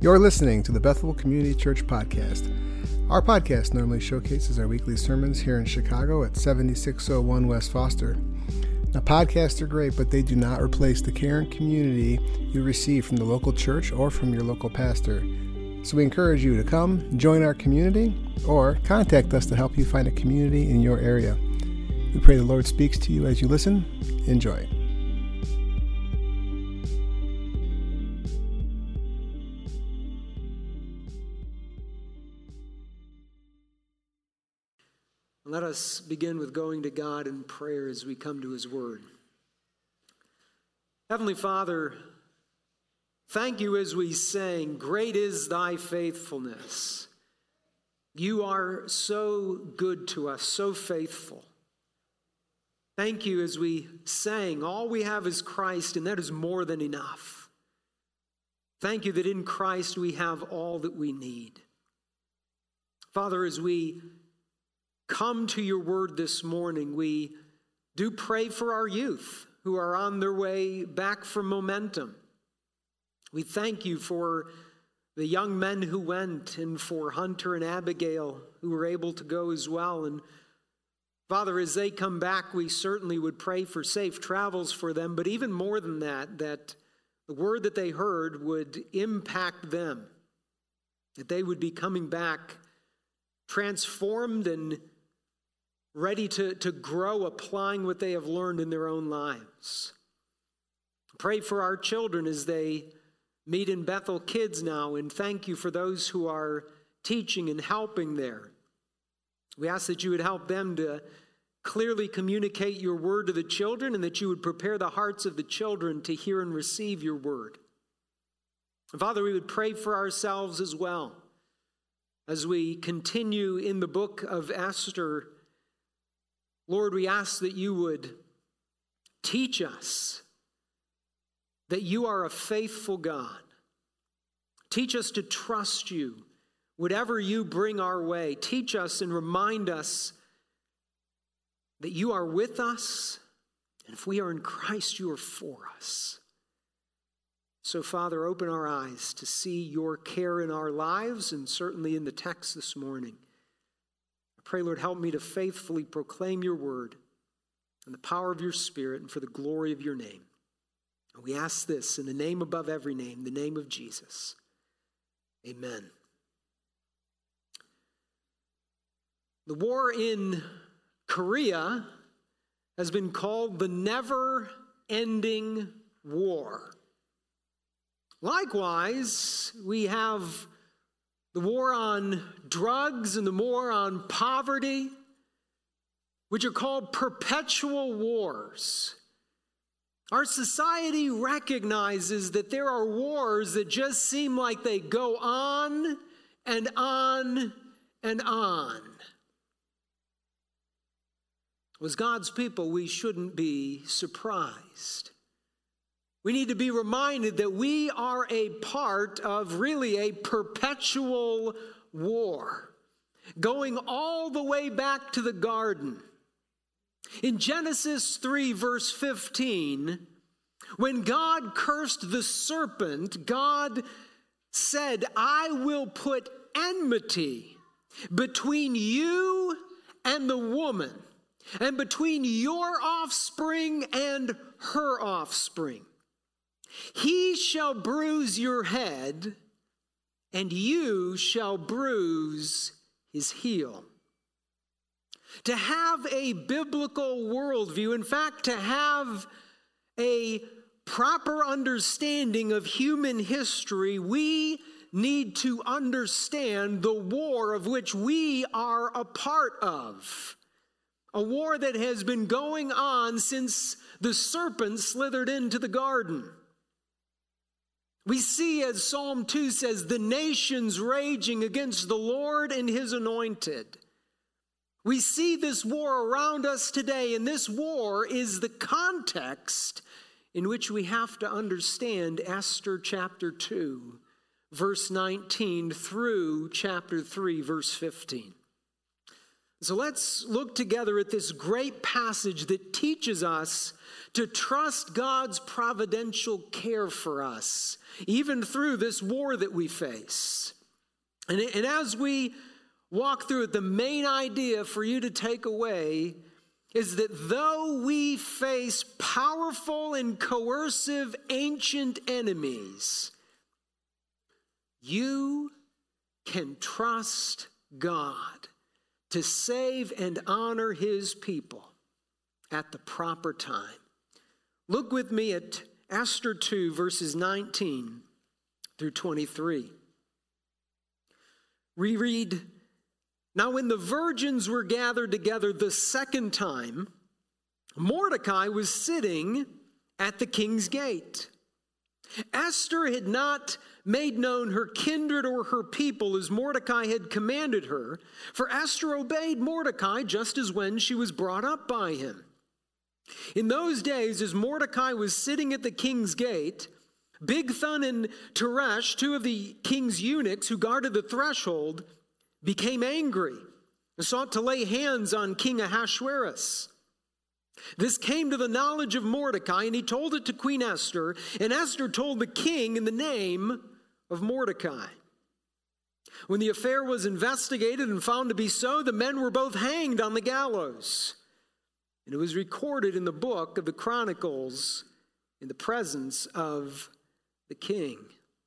You're listening to the Bethel Community Church Podcast. Our podcast normally showcases our weekly sermons here in Chicago at 7601 West Foster. Now, podcasts are great, but they do not replace the care and community you receive from the local church or from your local pastor. So we encourage you to come, join our community, or contact us to help you find a community in your area. We pray the Lord speaks to you as you listen. Enjoy. Let us begin with going to God in prayer as we come to His Word. Heavenly Father, thank you as we sang, "Great is thy faithfulness." You are so good to us, so faithful. Thank you as we sang, all we have is Christ, and that is more than enough. Thank you that in Christ we have all that we need. Father, as we come to your word this morning, we do pray for our youth who are on their way back from Momentum. We thank you for the young men who went and for Hunter and Abigail who were able to go as well. And Father, as they come back, we certainly would pray for safe travels for them, but even more than that, that the word that they heard would impact them, that they would be coming back transformed and ready to grow, applying what they have learned in their own lives. Pray for our children as they meet in Bethel Kids now, and thank you for those who are teaching and helping there. We ask that you would help them to clearly communicate your word to the children, and that you would prepare the hearts of the children to hear and receive your word. And Father, we would pray for ourselves as well as we continue in the book of Esther. Lord, we ask that you would teach us that you are a faithful God. Teach us to trust you, whatever you bring our way. Teach us and remind us that you are with us, and if we are in Christ, you are for us. So, Father, open our eyes to see your care in our lives, and certainly in the text this morning. Pray, Lord, help me to faithfully proclaim your word and the power of your Spirit and for the glory of your name. And we ask this in the name above every name, the name of Jesus. Amen. The war in Korea has been called the never-ending war. Likewise, we have the war on drugs and the war on poverty, which are called perpetual wars. Our society recognizes that there are wars that just seem like they go on and on and on. As God's people, we shouldn't be surprised. We need to be reminded that we are a part of really a perpetual war, going all the way back to the garden. In Genesis 3, verse 15, when God cursed the serpent, God said, "I will put enmity between you and the woman, and between your offspring and her offspring. He shall bruise your head, and you shall bruise his heel." To have a biblical worldview, in fact, to have a proper understanding of human history, we need to understand the war of which we are a part of. A war that has been going on since the serpent slithered into the garden. We see, as Psalm 2 says, the nations raging against the Lord and his anointed. We see this war around us today, and this war is the context in which we have to understand Esther chapter 2, verse 19 through chapter 3, verse 15. So let's look together at this great passage that teaches us to trust God's providential care for us, even through this war that we face. And as we walk through it, the main idea for you to take away is that though we face powerful and coercive ancient enemies, you can trust God to save and honor his people at the proper time. Look with me at Esther 2, verses 19 through 23. We read, "Now when the virgins were gathered together the second time, Mordecai was sitting at the king's gate. Esther had not made known her kindred or her people as Mordecai had commanded her, for Esther obeyed Mordecai just as when she was brought up by him. In those days, as Mordecai was sitting at the king's gate, Bigthan and Teresh, two of the king's eunuchs who guarded the threshold, became angry and sought to lay hands on King Ahasuerus. This came to the knowledge of Mordecai, and he told it to Queen Esther, and Esther told the king in the name of Mordecai. When the affair was investigated and found to be so, the men were both hanged on the gallows. And it was recorded in the book of the Chronicles in the presence of the king."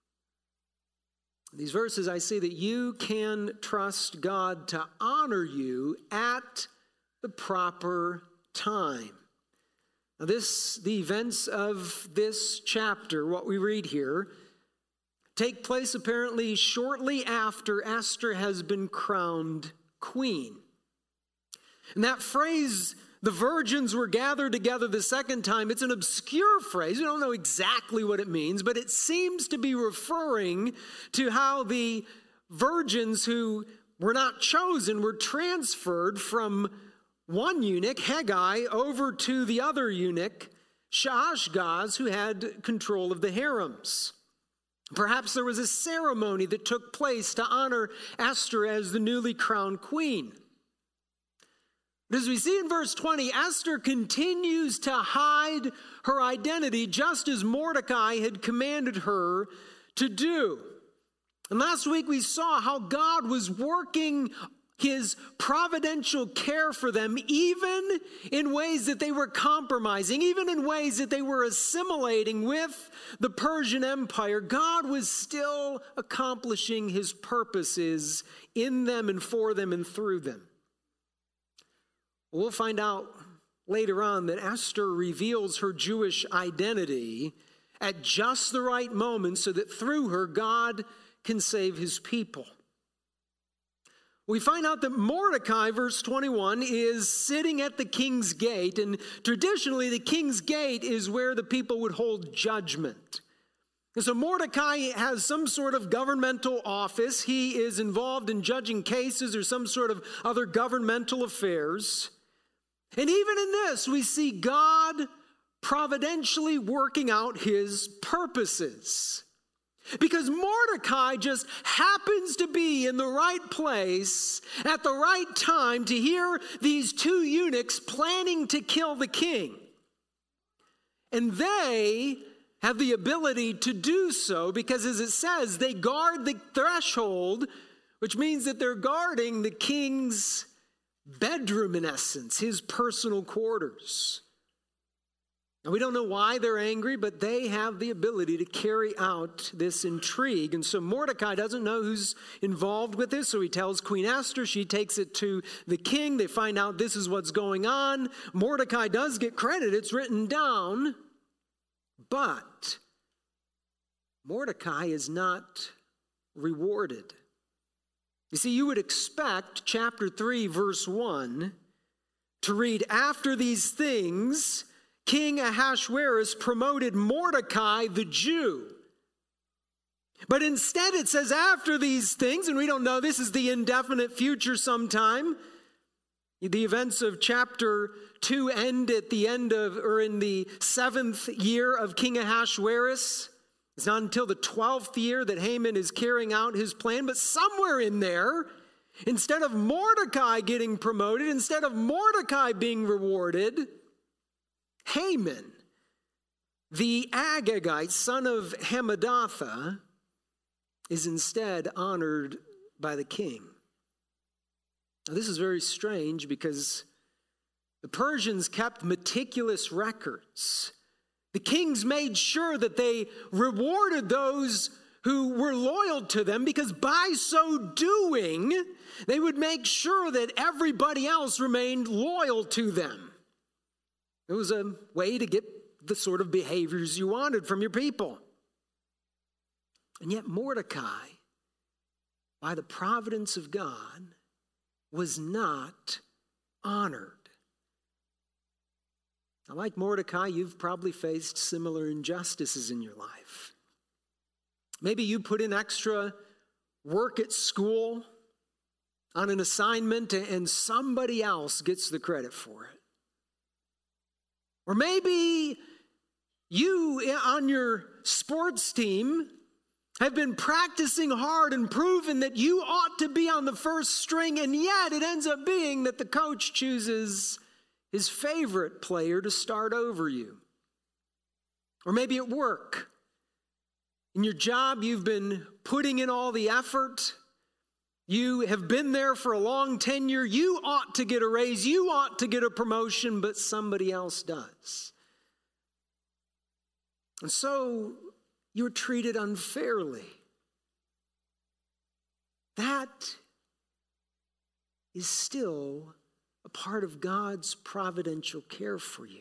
In these verses, I see that you can trust God to honor you at the proper time. Now the events of this chapter, what we read here, take place apparently shortly after Esther has been crowned queen. And that phrase, "the virgins were gathered together the second time," it's an obscure phrase. We don't know exactly what it means, but it seems to be referring to how the virgins who were not chosen were transferred from one eunuch, Haggai, over to the other eunuch, Shaashgaz, who had control of the harems. Perhaps there was a ceremony that took place to honor Esther as the newly crowned queen. But as we see in verse 20, Esther continues to hide her identity just as Mordecai had commanded her to do. And last week we saw how God was working his providential care for them, even in ways that they were compromising, even in ways that they were assimilating with the Persian Empire. God was still accomplishing his purposes in them and for them and through them. We'll find out later on that Esther reveals her Jewish identity at just the right moment so that through her, God can save his people. We find out that Mordecai, verse 21, is sitting at the king's gate, and traditionally the king's gate is where the people would hold judgment. And so Mordecai has some sort of governmental office. He is involved in judging cases or some sort of other governmental affairs. And even in this, we see God providentially working out his purposes. Because Mordecai just happens to be in the right place at the right time to hear these two eunuchs planning to kill the king. And they have the ability to do so because, as it says, they guard the threshold, which means that they're guarding the king's bedroom, in essence, his personal quarters. And we don't know why they're angry, but they have the ability to carry out this intrigue. And so Mordecai doesn't know who's involved with this, so he tells Queen Esther. She takes it to the king. They find out this is what's going on. Mordecai does get credit. It's written down. But Mordecai is not rewarded. You see, you would expect chapter 3, verse 1 to read, "After these things, King Ahasuerus promoted Mordecai the Jew." But instead it says after these things, and we don't know, this is the indefinite future sometime. The events of chapter 2 end at the end of, or in the 7th year of King Ahasuerus. It's not until the 12th year that Haman is carrying out his plan, but somewhere in there, Instead of Mordecai getting promoted, instead of Mordecai being rewarded, Haman, the Agagite, son of Hammedatha, is instead honored by the king. Now, this is very strange because the Persians kept meticulous records. The kings made sure that they rewarded those who were loyal to them, because by so doing, they would make sure that everybody else remained loyal to them. It was a way to get the sort of behaviors you wanted from your people. And yet Mordecai, by the providence of God, was not honored. Now, like Mordecai, you've probably faced similar injustices in your life. Maybe you put in extra work at school on an assignment and somebody else gets the credit for it. Or maybe you on your sports team have been practicing hard and proven that you ought to be on the first string, and yet it ends up being that the coach chooses his favorite player to start over you. Or maybe at work. In your job, you've been putting in all the effort. You have been there for a long tenure. You ought to get a raise. You ought to get a promotion, but somebody else does. And so you're treated unfairly. That is still a part of God's providential care for you.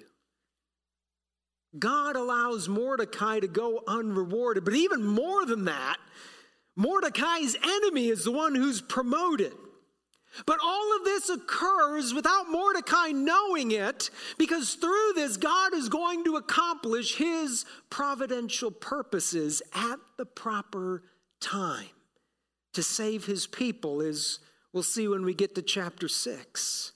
God allows Mordecai to go unrewarded, but even more than that, Mordecai's enemy is the one who's promoted. But all of this occurs without Mordecai knowing it, because through this, God is going to accomplish his providential purposes at the proper time to save his people, as we'll see when we get to chapter 6.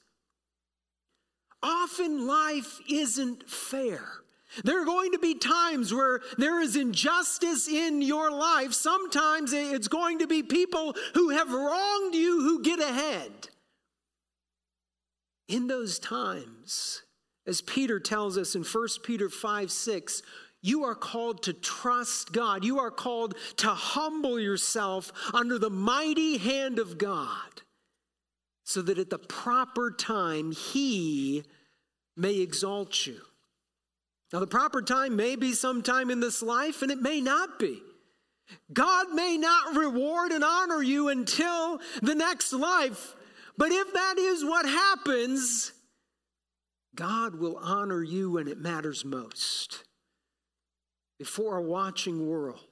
Often life isn't fair. There are going to be times where there is injustice in your life. Sometimes it's going to be people who have wronged you who get ahead. In those times, as Peter tells us in 1 Peter 5:6, you are called to trust God. You are called to humble yourself under the mighty hand of God, so that at the proper time he may exalt you. Now, the proper time may be sometime in this life, and it may not be. God may not reward and honor you until the next life, but if that is what happens, God will honor you when it matters most, before a watching world.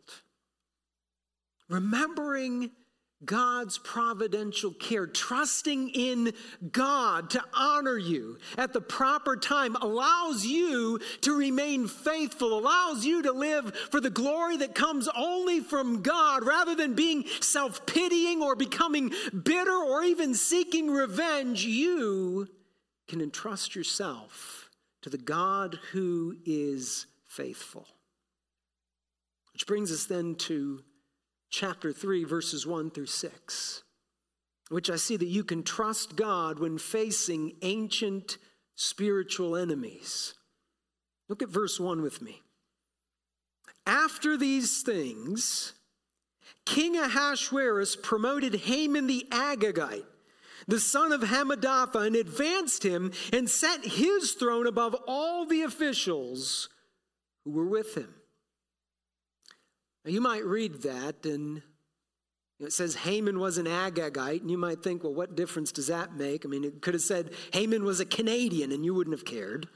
Remembering God's providential care, trusting in God to honor you at the proper time, allows you to remain faithful, allows you to live for the glory that comes only from God, rather than being self-pitying or becoming bitter or even seeking revenge. You can entrust yourself to the God who is faithful. Which brings us then to chapter 3, verses 1 through 6, which I see that you can trust God when facing ancient spiritual enemies. Look at verse 1 with me. After these things, King Ahasuerus promoted Haman the Agagite, the son of Hammedatha, and advanced him and set his throne above all the officials who were with him. Now, you might read that, and it says Haman was an Agagite, and you might think, well, what difference does that make? I mean, it could have said Haman was a Canadian, and you wouldn't have cared.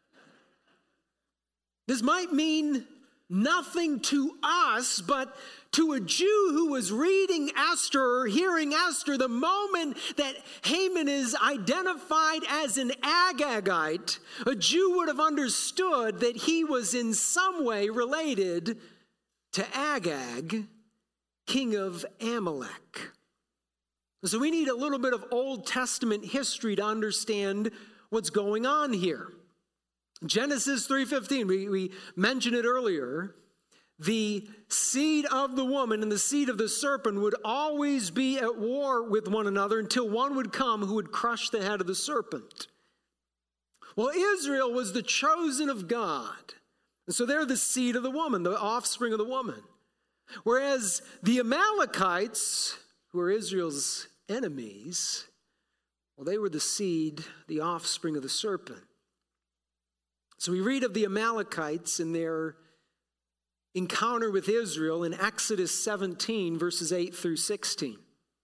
This might mean nothing to us, but to a Jew who was reading Esther or hearing Esther, the moment that Haman is identified as an Agagite, a Jew would have understood that he was in some way related to Agag, king of Amalek. So we need a little bit of Old Testament history to understand what's going on here. Genesis 3:15, we mentioned it earlier, the seed of the woman and the seed of the serpent would always be at war with one another until one would come who would crush the head of the serpent. Well, Israel was the chosen of God. And so they're the seed of the woman, the offspring of the woman. Whereas the Amalekites, who are Israel's enemies, well, they were the seed, the offspring of the serpent. So we read of the Amalekites in their encounter with Israel in Exodus 17, verses 8 through 16.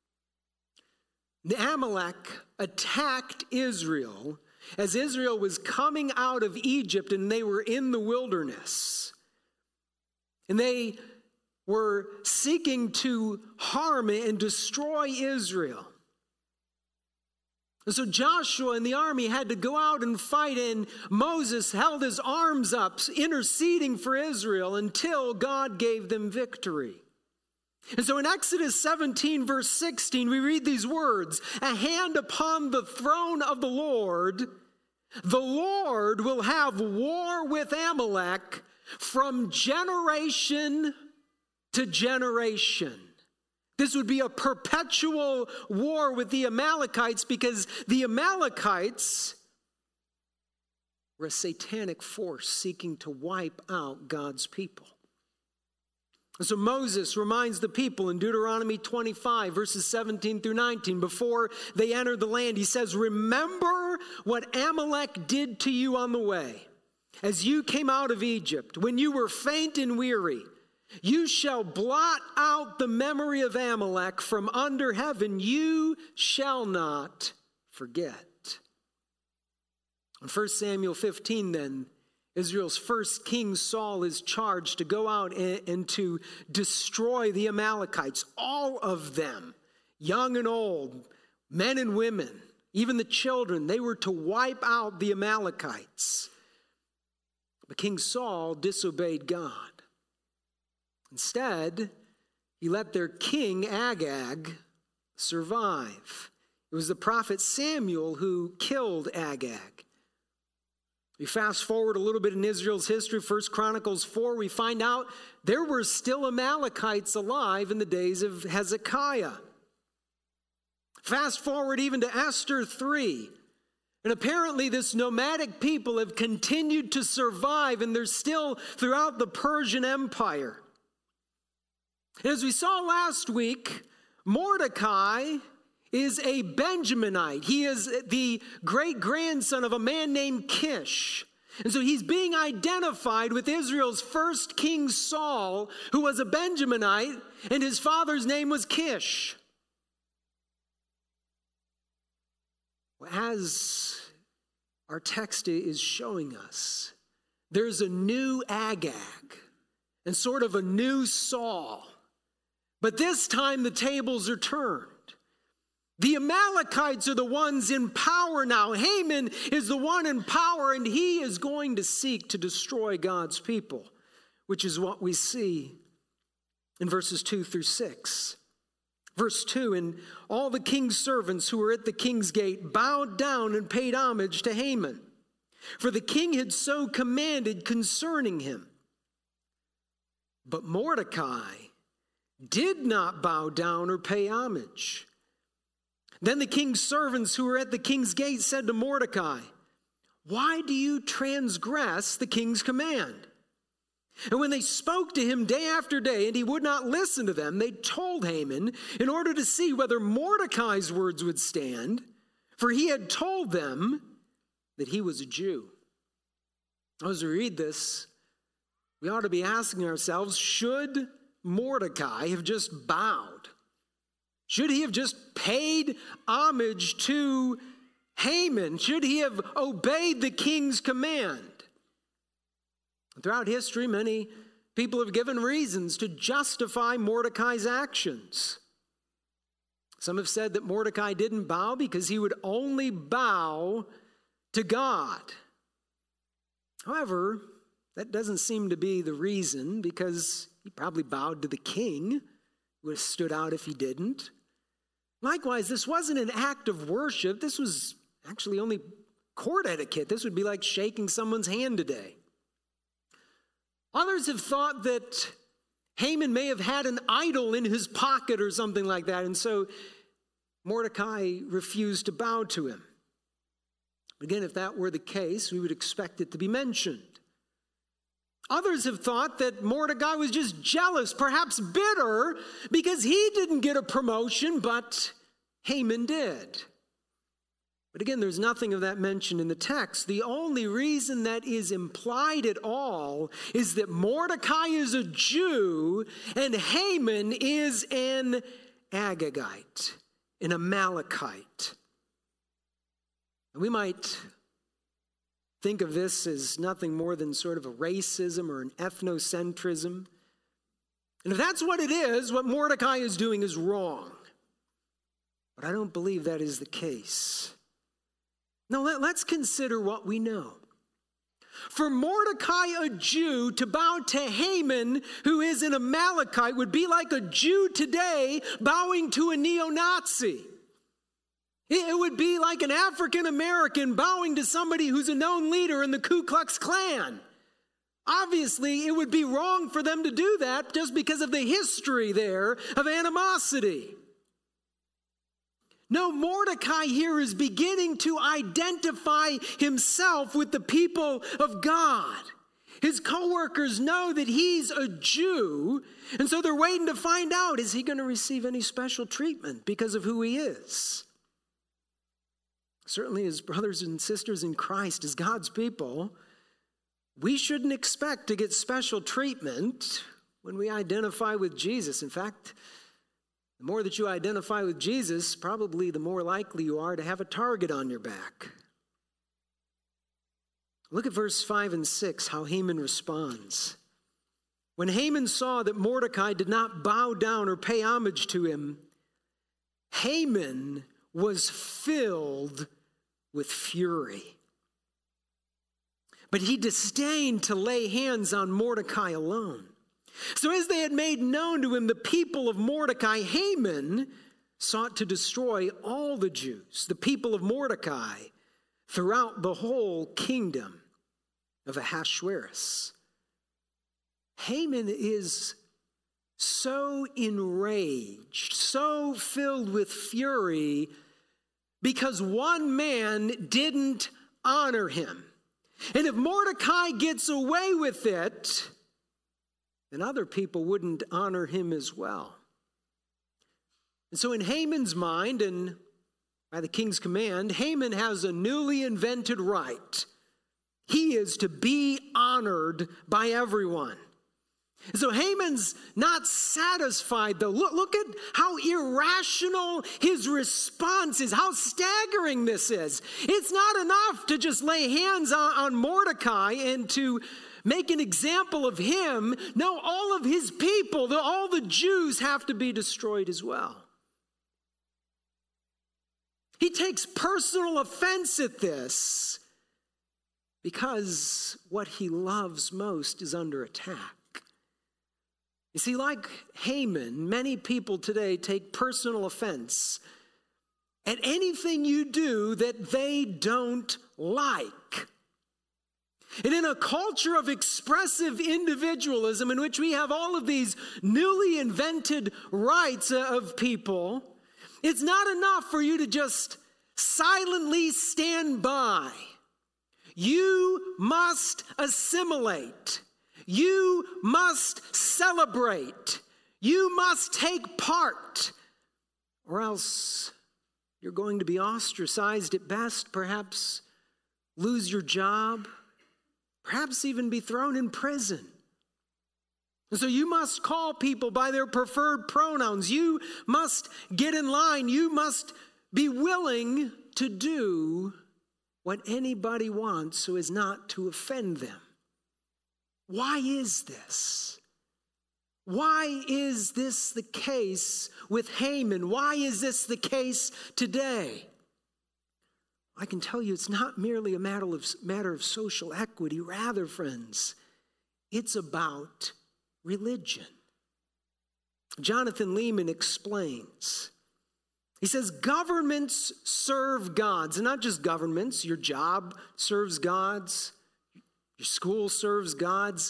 Amalek attacked Israel as Israel was coming out of Egypt and they were in the wilderness. And they were seeking to harm and destroy Israel. And so Joshua and the army had to go out and fight, and Moses held his arms up, interceding for Israel until God gave them victory. And so in Exodus 17, verse 16, we read these words, "A hand upon the throne of the Lord will have war with Amalek from generation to generation." This would be a perpetual war with the Amalekites because the Amalekites were a satanic force seeking to wipe out God's people. And so Moses reminds the people in Deuteronomy 25, verses 17 through 19, before they entered the land, he says, "Remember what Amalek did to you on the way, as you came out of Egypt, when you were faint and weary. You shall blot out the memory of Amalek from under heaven. You shall not forget." In 1 Samuel 15, then, Israel's first king Saul is charged to go out and to destroy the Amalekites, all of them, young and old, men and women, even the children. They were to wipe out the Amalekites. But King Saul disobeyed God. Instead, he let their king Agag survive. It was the prophet Samuel who killed Agag. We fast forward a little bit in Israel's history, 1 Chronicles 4, we find out there were still Amalekites alive in the days of Hezekiah. Fast forward even to Esther 3. And apparently this nomadic people have continued to survive, and they're still throughout the Persian Empire. And as we saw last week, Mordecai is a Benjaminite. He is the great-grandson of a man named Kish. And so he's being identified with Israel's first king Saul, who was a Benjaminite, and his father's name was Kish. As our text is showing us, there's a new Agag and sort of a new Saul. But this time the tables are turned. The Amalekites are the ones in power now. Haman is the one in power, and he is going to seek to destroy God's people, which is what we see in verses 2 through 6. Verse 2, "And all the king's servants who were at the king's gate bowed down and paid homage to Haman, for the king had so commanded concerning him. But Mordecai did not bow down or pay homage. Then the king's servants who were at the king's gate said to Mordecai, 'Why do you transgress the king's command?' And when they spoke to him day after day, and he would not listen to them, they told Haman in order to see whether Mordecai's words would stand, for he had told them that he was a Jew." As we read this, we ought to be asking ourselves, should Mordecai have just bowed? Should he have just paid homage to Haman? Should he have obeyed the king's command? Throughout history, many people have given reasons to justify Mordecai's actions. Some have said that Mordecai didn't bow because he would only bow to God. However, that doesn't seem to be the reason, because he probably bowed to the king. He would have stood out if he didn't. Likewise, this wasn't an act of worship. This was actually only court etiquette. This would be like shaking someone's hand today. Others have thought that Haman may have had an idol in his pocket or something like that, and so Mordecai refused to bow to him. Again, if that were the case, we would expect it to be mentioned. Others have thought that Mordecai was just jealous, perhaps bitter, because he didn't get a promotion, but Haman did. But again, there's nothing of that mentioned in the text. The only reason that is implied at all is that Mordecai is a Jew and Haman is an Agagite, an Amalekite. And we might think of this as nothing more than sort of a racism or an ethnocentrism. And if that's what it is, what Mordecai is doing is wrong. But I don't believe that is the case. Now let's consider what we know. For Mordecai, a Jew, to bow to Haman, who is an Amalekite, would be like a Jew today bowing to a neo-Nazi. It would be like an African American bowing to somebody who's a known leader in the Ku Klux Klan. Obviously, it would be wrong for them to do that just because of the history there of animosity. No, Mordecai here is beginning to identify himself with the people of God. His co-workers know that he's a Jew, and so they're waiting to find out, is he going to receive any special treatment because of who he is? Certainly, as brothers and sisters in Christ, as God's people, we shouldn't expect to get special treatment when we identify with Jesus. In fact, the more that you identify with Jesus, probably the more likely you are to have a target on your back. Look at verse 5 and 6, how Haman responds. When Haman saw that Mordecai did not bow down or pay homage to him, Haman was filled with fury. But he disdained to lay hands on Mordecai alone. So as they had made known to him the people of Mordecai, Haman sought to destroy all the Jews, the people of Mordecai, throughout the whole kingdom of Ahasuerus. Haman is so enraged, so filled with fury, because one man didn't honor him. And if Mordecai gets away with it, then other people wouldn't honor him as well. And so in Haman's mind, and by the king's command, Haman has a newly invented right. He is to be honored by everyone. So Haman's not satisfied, though. Look at how irrational his response is, how staggering this is. It's not enough to just lay hands on Mordecai and to make an example of him. No, all of his people, all the Jews have to be destroyed as well. He takes personal offense at this because what he loves most is under attack. You see, like Haman, many people today take personal offense at anything you do that they don't like. And in a culture of expressive individualism in which we have all of these newly invented rights of people, it's not enough for you to just silently stand by. You must assimilate. You must celebrate. You must take part, or else you're going to be ostracized at best, perhaps lose your job, perhaps even be thrown in prison. And so you must call people by their preferred pronouns. You must get in line. You must be willing to do what anybody wants so as not to offend them. Why is this? Why is this the case with Haman? Why is this the case today? I can tell you it's not merely a matter of social equity. Rather, friends, it's about religion. Jonathan Leeman explains. He says, governments serve gods, and not just governments. Your job serves gods. Your school serves gods.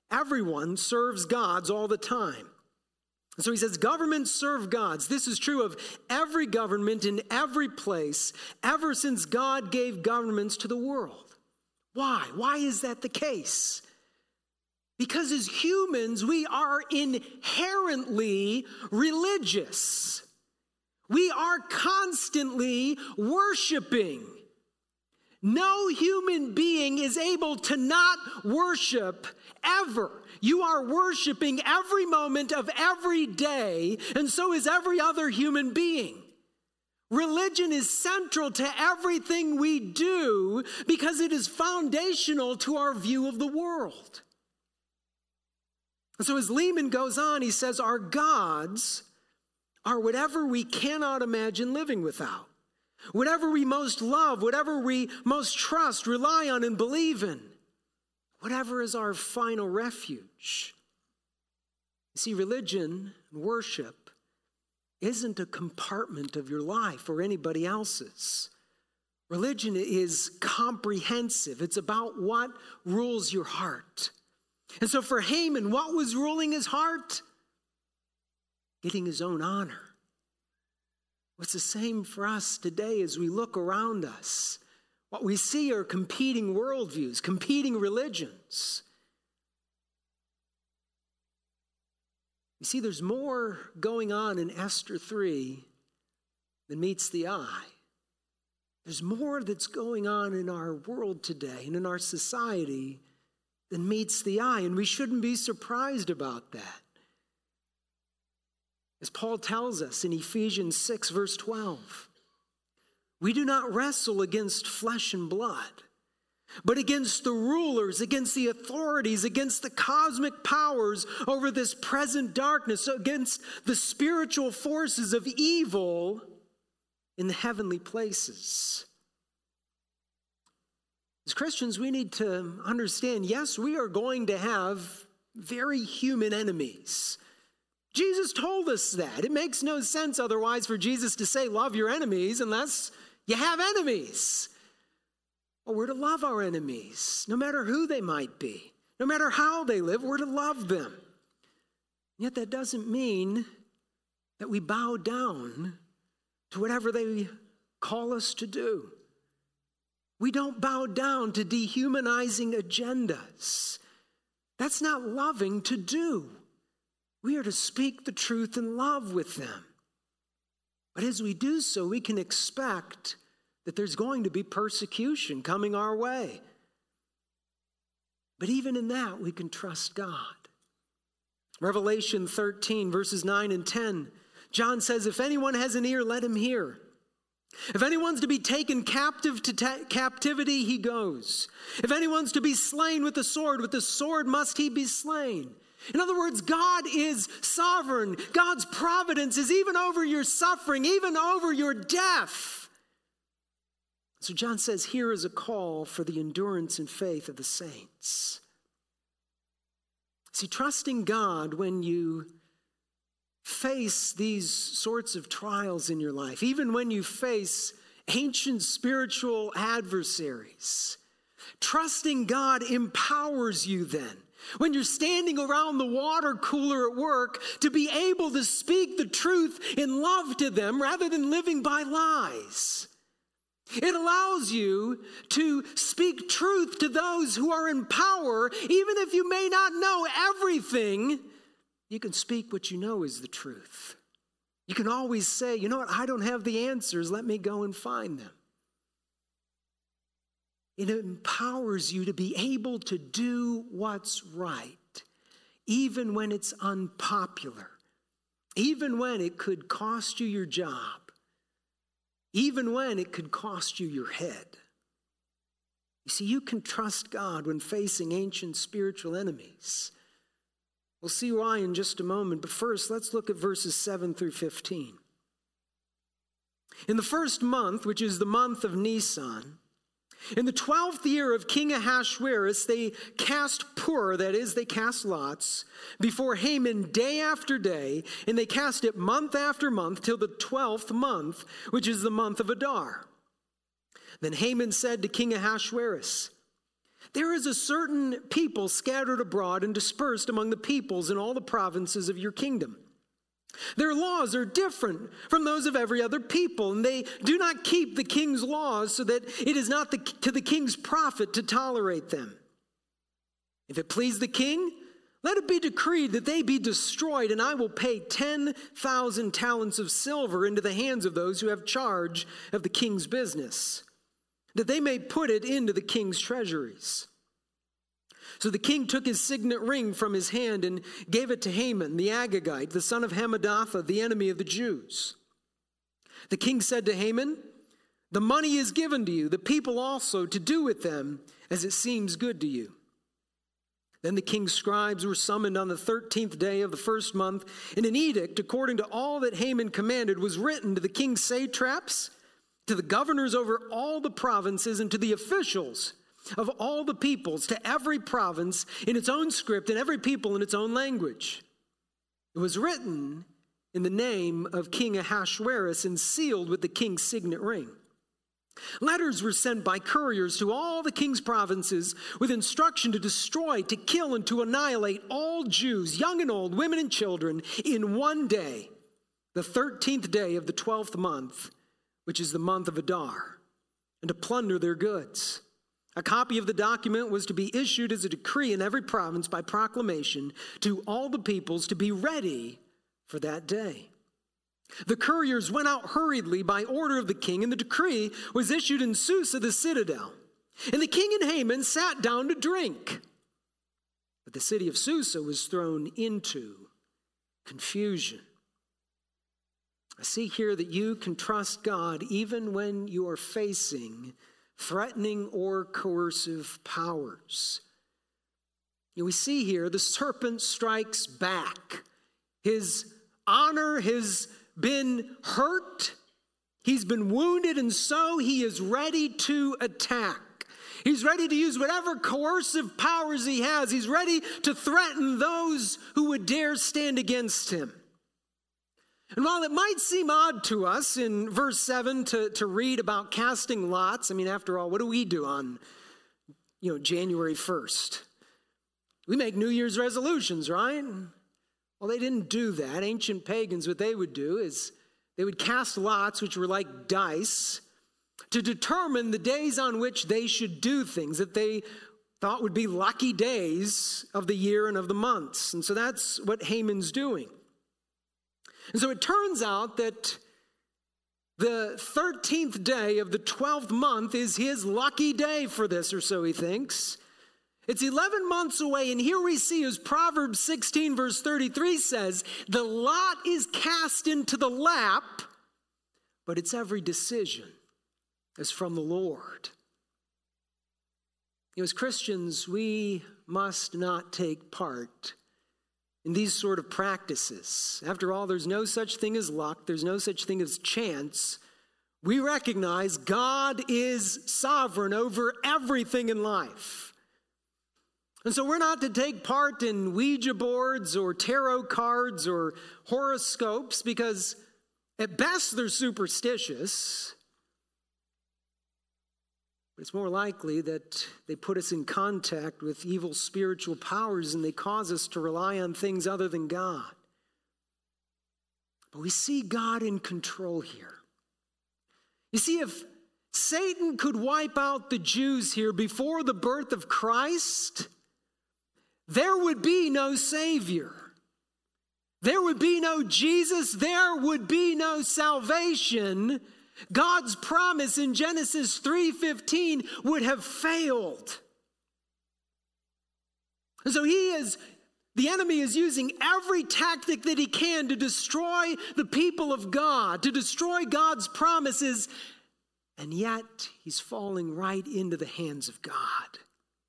Everyone serves gods all the time. And so he says, governments serve gods. This is true of every government in every place ever since God gave governments to the world. Why? Why is that the case? Because as humans, we are inherently religious. We are constantly worshiping. No human being is able to not worship ever. You are worshiping every moment of every day, and so is every other human being. Religion is central to everything we do because it is foundational to our view of the world. And so as Lehman goes on, he says, our gods are whatever we cannot imagine living without. Whatever we most love, whatever we most trust, rely on, and believe in. Whatever is our final refuge. You see, religion and worship isn't a compartment of your life or anybody else's. Religion is comprehensive. It's about what rules your heart. And so for Haman, what was ruling his heart? Getting his own honor. What's the same for us today as we look around us? What we see are competing worldviews, competing religions. You see, there's more going on in Esther 3 than meets the eye. There's more that's going on in our world today and in our society than meets the eye, and we shouldn't be surprised about that. As Paul tells us in Ephesians 6, verse 12, we do not wrestle against flesh and blood, but against the rulers, against the authorities, against the cosmic powers over this present darkness, against the spiritual forces of evil in the heavenly places. As Christians, we need to understand, yes, we are going to have very human enemies. Jesus told us that. It makes no sense otherwise for Jesus to say, love your enemies, unless you have enemies. Well, we're to love our enemies, no matter who they might be. No matter how they live, we're to love them. Yet that doesn't mean that we bow down to whatever they call us to do. We don't bow down to dehumanizing agendas. That's not loving to do. We are to speak the truth in love with them. But as we do so, we can expect that there's going to be persecution coming our way. But even in that, we can trust God. Revelation 13, verses 9 and 10, John says, if anyone has an ear, let him hear. If anyone's to be taken captive to captivity, he goes. If anyone's to be slain with the sword must he be slain. In other words, God is sovereign. God's providence is even over your suffering, even over your death. So John says, here is a call for the endurance and faith of the saints. See, trusting God when you face these sorts of trials in your life, even when you face ancient spiritual adversaries, trusting God empowers you then. When you're standing around the water cooler at work, to be able to speak the truth in love to them rather than living by lies. It allows you to speak truth to those who are in power, even if you may not know everything. You can speak what you know is the truth. You can always say, you know what, I don't have the answers, let me go and find them. It empowers you to be able to do what's right, even when it's unpopular, even when it could cost you your job, even when it could cost you your head. You see, you can trust God when facing ancient spiritual enemies. We'll see why in just a moment, but first let's look at verses 7 through 15. In the first month, which is the month of Nisan, in the 12th year of King Ahasuerus, they cast pur, that is, they cast lots, before Haman day after day, and they cast it month after month till the 12th month, which is the month of Adar. Then Haman said to King Ahasuerus, There is a certain people scattered abroad and dispersed among the peoples in all the provinces of your kingdom. Their laws are different from those of every other people, and they do not keep the king's laws, so that it is not to the king's profit to tolerate them. If it please the king, let it be decreed that they be destroyed, and I will pay 10,000 talents of silver into the hands of those who have charge of the king's business, that they may put it into the king's treasuries. So the king took his signet ring from his hand and gave it to Haman, the Agagite, the son of Hammedatha, the enemy of the Jews. The king said to Haman, "The money is given to you, the people also, to do with them as it seems good to you." Then the king's scribes were summoned on the 13th day of the first month, and an edict, according to all that Haman commanded, was written to the king's satraps, to the governors over all the provinces, and to the officials of all the peoples, to every province in its own script and every people in its own language. It was written in the name of King Ahasuerus and sealed with the king's signet ring. Letters were sent by couriers to all the king's provinces with instruction to destroy, to kill, and to annihilate all Jews, young and old, women and children, in one day, the 13th day of the 12th month, which is the month of Adar, and to plunder their goods. A copy of the document was to be issued as a decree in every province by proclamation to all the peoples to be ready for that day. The couriers went out hurriedly by order of the king, and the decree was issued in Susa, the citadel. And the king and Haman sat down to drink. But the city of Susa was thrown into confusion. I see here that you can trust God even when you are facing threatening or coercive powers. We see here the serpent strikes back. His honor has been hurt. He's been wounded, and so he is ready to attack. He's ready to use whatever coercive powers he has. He's ready to threaten those who would dare stand against him. And while it might seem odd to us in verse 7 to read about casting lots, I mean, after all, what do we do on, January 1st? We make New Year's resolutions, right? Well, they didn't do that. Ancient pagans, what they would do is they would cast lots, which were like dice, to determine the days on which they should do things that they thought would be lucky days of the year and of the months. And so that's what Haman's doing. And so it turns out that the 13th day of the 12th month is his lucky day for this, or so he thinks. It's 11 months away, and here we see, as Proverbs 16 verse 33 says, the lot is cast into the lap, but its every decision is from the Lord. As Christians, we must not take part in these sort of practices. After all, there's no such thing as luck. There's no such thing as chance. We recognize God is sovereign over everything in life. And so we're not to take part in Ouija boards or tarot cards or horoscopes, because at best they're superstitious. But it's more likely that they put us in contact with evil spiritual powers, and they cause us to rely on things other than God. But we see God in control here. You see, if Satan could wipe out the Jews here before the birth of Christ, there would be no Savior. There would be no Jesus. There would be no salvation. God's promise in Genesis 3:15 would have failed. And so the enemy is using every tactic that he can to destroy the people of God, to destroy God's promises, and yet he's falling right into the hands of God.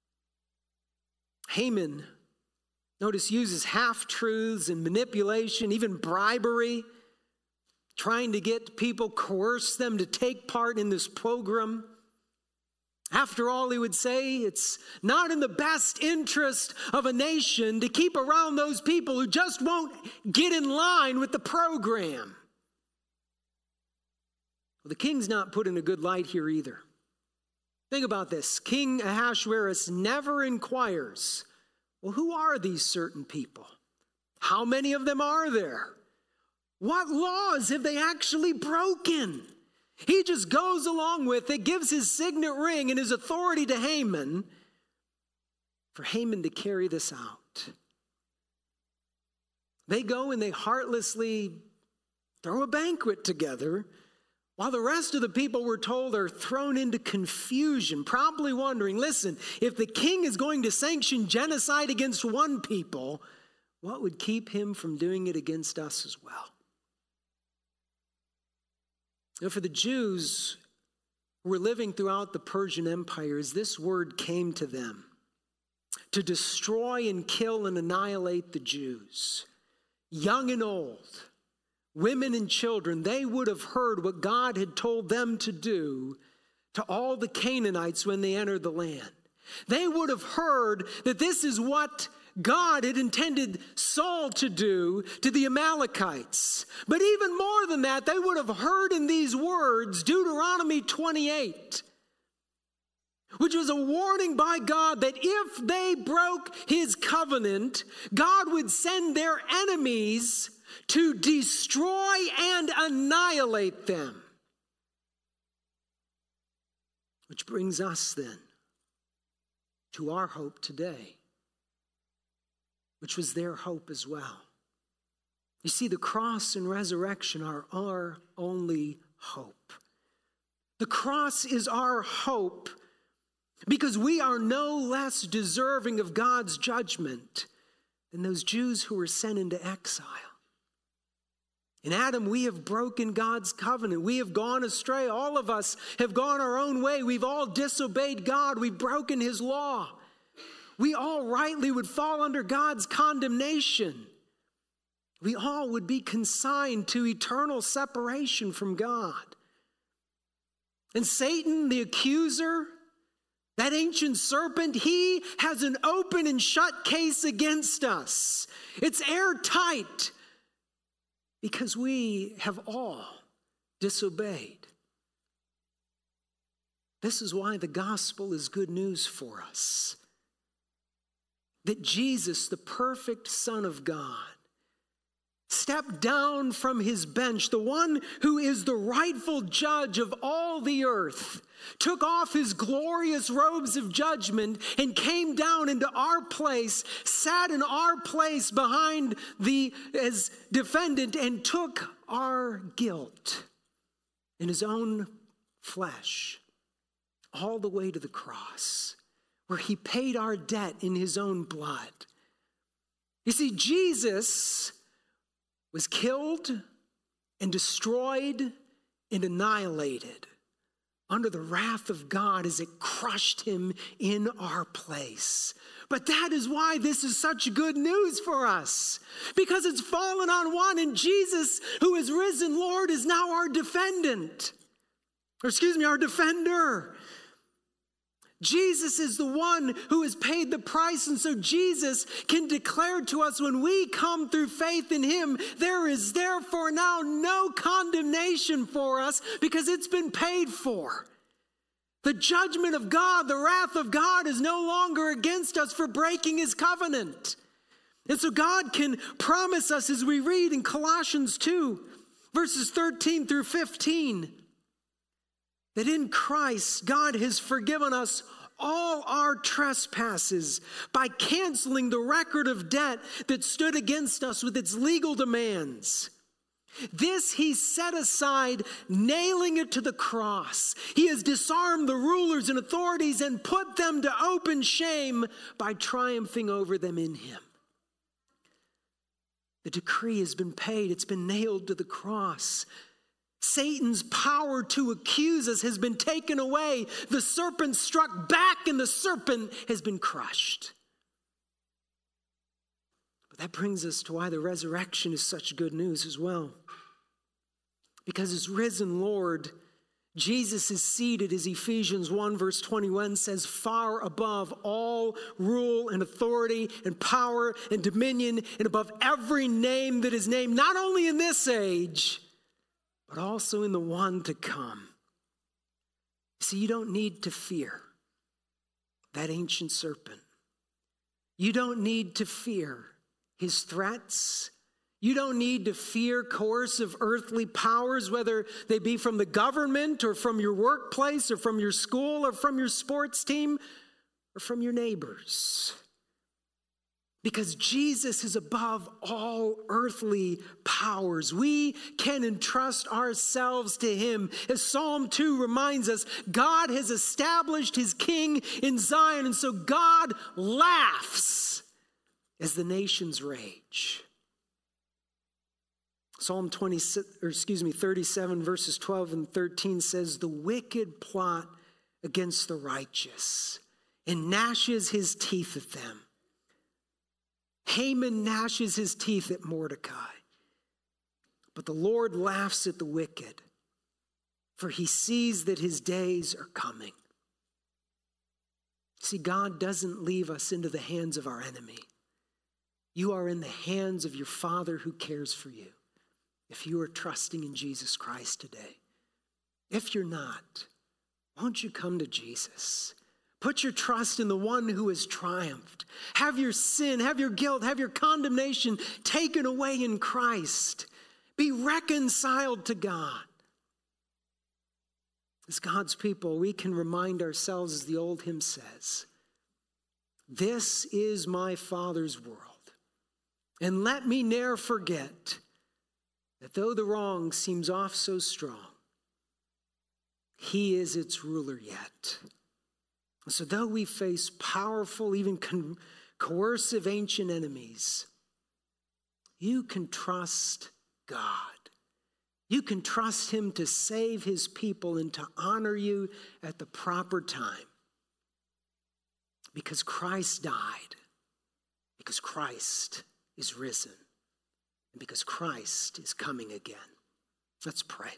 Haman, notice, uses half-truths and manipulation, even bribery, trying to get people, coerce them to take part in this pogrom. After all, he would say, it's not in the best interest of a nation to keep around those people who just won't get in line with the program. Well, the king's not put in a good light here either. Think about this. King Ahasuerus never inquires, well, who are these certain people? How many of them are there? What laws have they actually broken? He just goes along with it, gives his signet ring and his authority to Haman for Haman to carry this out. They go and they heartlessly throw a banquet together, while the rest of the people, we're told, are thrown into confusion, probably wondering, listen, if the king is going to sanction genocide against one people, what would keep him from doing it against us as well? Now, for the Jews who were living throughout the Persian Empire, as this word came to them, to destroy and kill and annihilate the Jews, young and old, women and children, they would have heard what God had told them to do to all the Canaanites when they entered the land. They would have heard that this is what God had intended Saul to do to the Amalekites. But even more than that, they would have heard in these words, Deuteronomy 28, which was a warning by God that if they broke his covenant, God would send their enemies to destroy and annihilate them. Which brings us then to our hope today, which was their hope as well. You see, the cross and resurrection are our only hope. The cross is our hope because we are no less deserving of God's judgment than those Jews who were sent into exile. In Adam, we have broken God's covenant. We have gone astray. All of us have gone our own way. We've all disobeyed God. We've broken his law. We all rightly would fall under God's condemnation. We all would be consigned to eternal separation from God. And Satan, the accuser, that ancient serpent, he has an open and shut case against us. It's airtight because we have all disobeyed. This is why the gospel is good news for us. That Jesus, the perfect Son of God, stepped down from his bench, the one who is the rightful judge of all the earth, took off his glorious robes of judgment and came down into our place, sat in our place behind as defendant and took our guilt in his own flesh all the way to the cross, where he paid our debt in his own blood. You see, Jesus was killed and destroyed and annihilated under the wrath of God as it crushed him in our place. But that is why this is such good news for us, because it's fallen on one, and Jesus, who is risen Lord, is now our defendant. Our defender. Jesus is the one who has paid the price, and so Jesus can declare to us when we come through faith in him, there is therefore now no condemnation for us because it's been paid for. The judgment of God, the wrath of God is no longer against us for breaking his covenant. And so God can promise us, as we read in Colossians 2, verses 13 through 15, that in Christ, God has forgiven us all our trespasses by canceling the record of debt that stood against us with its legal demands. This he set aside, nailing it to the cross. He has disarmed the rulers and authorities and put them to open shame by triumphing over them in him. The decree has been paid. It's been nailed to the cross. Satan's power to accuse us has been taken away. The serpent struck back and the serpent has been crushed. But that brings us to why the resurrection is such good news as well. Because as risen Lord, Jesus is seated, as Ephesians 1 verse 21 says, far above all rule and authority and power and dominion and above every name that is named, not only in this age, but also in the one to come. See, you don't need to fear that ancient serpent. You don't need to fear his threats. You don't need to fear coercive earthly powers, whether they be from the government or from your workplace or from your school or from your sports team or from your neighbors. Because Jesus is above all earthly powers. We can entrust ourselves to him. As Psalm 2 reminds us, God has established his king in Zion, and so God laughs as the nations rage. Psalm 37 verses 12 and 13 says, the wicked plot against the righteous and gnashes his teeth at them. Haman gnashes his teeth at Mordecai. But the Lord laughs at the wicked, for he sees that his days are coming. See, God doesn't leave us into the hands of our enemy. You are in the hands of your Father who cares for you, if you are trusting in Jesus Christ today. If you're not, won't you come to Jesus? Put your trust in the one who has triumphed. Have your sin, have your guilt, have your condemnation taken away in Christ. Be reconciled to God. As God's people, we can remind ourselves, as the old hymn says, this is my Father's world. And let me ne'er forget that though the wrong seems oft so strong, he is its ruler yet. So though we face powerful, even coercive ancient enemies, you can trust God. You can trust him to save his people and to honor you at the proper time. Because Christ died. Because Christ is risen. And because Christ is coming again. Let's pray.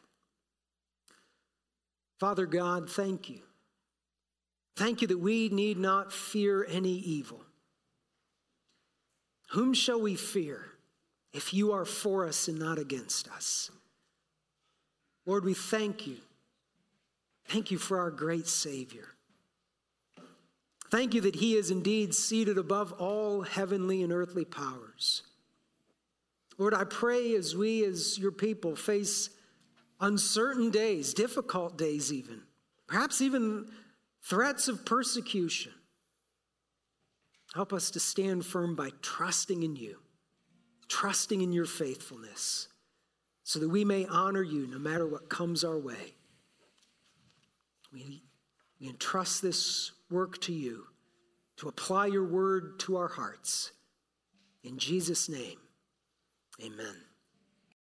Father God, thank you. Thank you that we need not fear any evil. Whom shall we fear if you are for us and not against us? Lord, we thank you. Thank you for our great Savior. Thank you that he is indeed seated above all heavenly and earthly powers. Lord, I pray as we, as your people, face uncertain days, difficult days even, perhaps even threats of persecution. Help us to stand firm by trusting in you, trusting in your faithfulness, so that we may honor you no matter what comes our way. We entrust this work to you to apply your word to our hearts. In Jesus' name, amen.